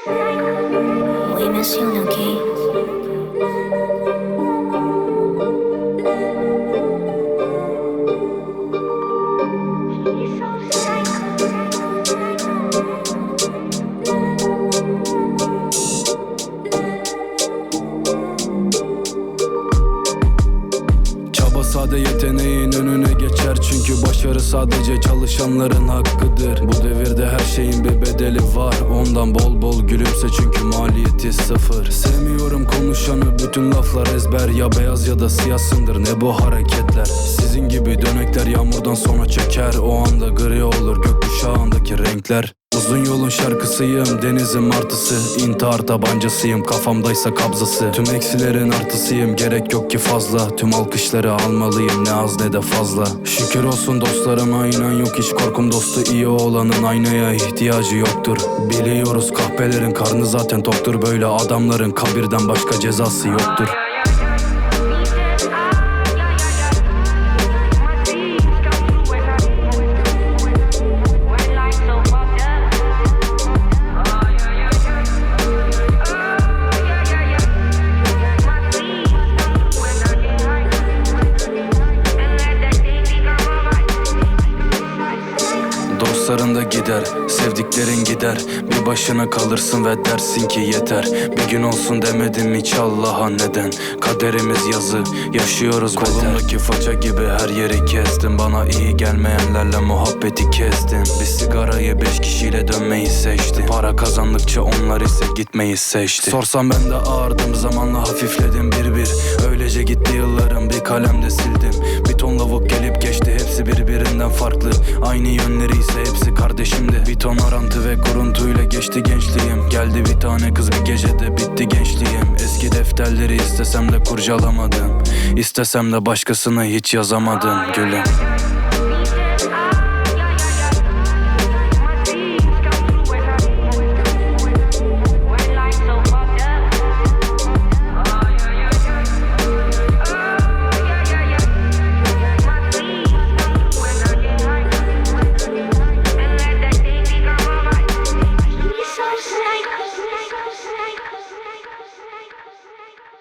Oui, monsieur, on est ok. Çaba sade yeteneğin önüne geçer. Çünkü başarı sadece çalışanların hakkıdır. Bu devirde her şeyin bir bedeli var. Ondan bol bol gülümse çünkü maliyeti sıfır. Sevmiyorum konuşanı, bütün laflar ezber. Ya beyaz ya da siyahsındır, ne bu hareketler. Sizin gibi dönekler yağmurdan sonra çeker. O anda gri olur gökkuşağındaki renkler. Uzun yolun şarkısıyım, denizin martısı. İntihar tabancasıyım, kafamdaysa kabzası. Tüm eksilerin artısıyım, gerek yok ki fazla. Tüm alkışları almalıyım, ne az ne de fazla. Şükür olsun dostlarıma, inan yok hiç korkum. Dostu iyi olanın aynaya ihtiyacı yoktur. Biliyoruz kahpelerin karnı zaten toktur. Böyle adamların kabirden başka cezası yoktur. Dostların da gider, sevdiklerin gider. Bir başına kalırsın ve dersin ki yeter. Bir gün olsun demedim hiç Allah'a neden. Kaderimiz yazı, yaşıyoruz beter. Kolumdaki faça gibi her yeri kestim. Bana iyi gelmeyenlerle muhabbeti kestim. Bir sigarayı 5 kişiyle dönmeyi seçtim. Para kazandıkça onlar ise gitmeyi seçti. Sorsam ben de ağırdım, zamanla hafifledim bir. Öylece gitti yıllarım, bir kalemde sildim. Bir ton lavuk gelip geçti, hepsi birbirinden farklı. Aynı yönleri ise hepsi kardeşimdi. Bir ton arantı ve kuruntuyla geçti gençliğim. Geldi bir tane kız, bir gecede bitti gençliğim. Eski defterleri istesem de kurcalamadım. İstesem de başkasını hiç yazamadım gülüm.